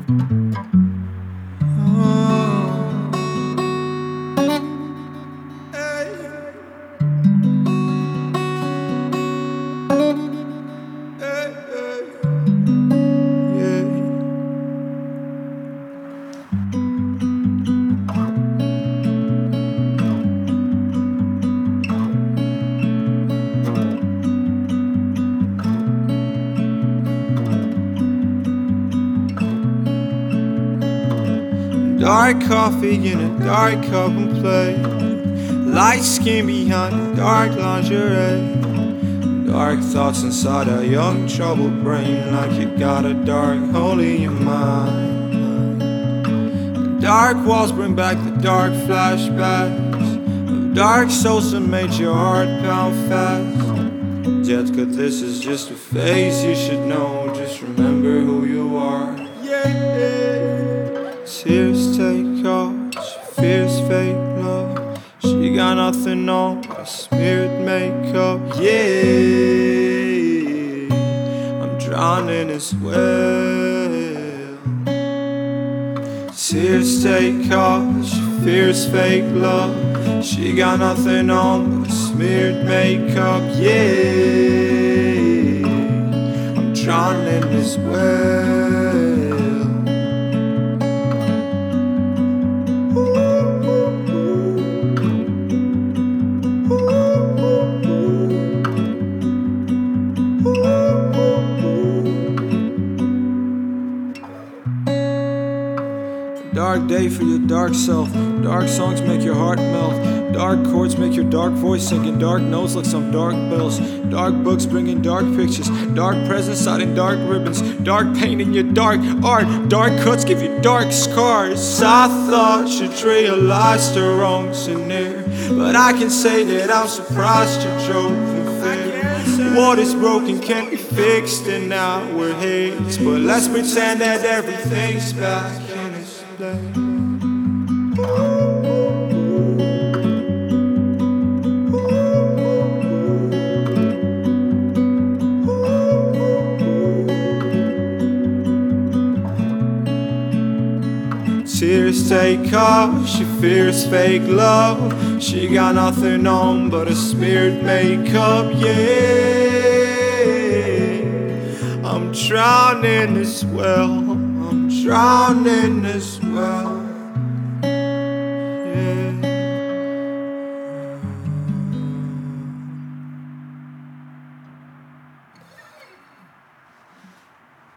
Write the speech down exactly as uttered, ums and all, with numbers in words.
Dark coffee in a dark cup and plate, light skin behind a dark lingerie, dark thoughts inside a young troubled brain, like you got a dark hole in your mind. Dark walls bring back the dark flashbacks of dark souls that made your heart pound fast. Just 'cause this is just a phase, you should know, just remember who you are. Tears take off, she fears fake love. She got nothing on but smeared makeup. Yeah, I'm drowning as well. Tears take off, she fears fake love. She got nothing on but smeared makeup. Yeah, I'm drowning as well. Dark day for your dark self. Dark songs make your heart melt. Dark chords make your dark voice sink. And dark notes like some dark bells. Dark books bringing dark pictures. Dark presents out in dark ribbons. Dark pain in your dark art. Dark cuts give you dark scars. I thought you'd realize the wrong scenario, but I can say that I'm surprised you drove in fear. What is broken can't be fixed in our heads, but let's pretend that everything's back in its place. Tears take off, she fears fake love. She got nothing on but a smeared makeup. Yeah, I'm drowning as well. I'm drowning as well.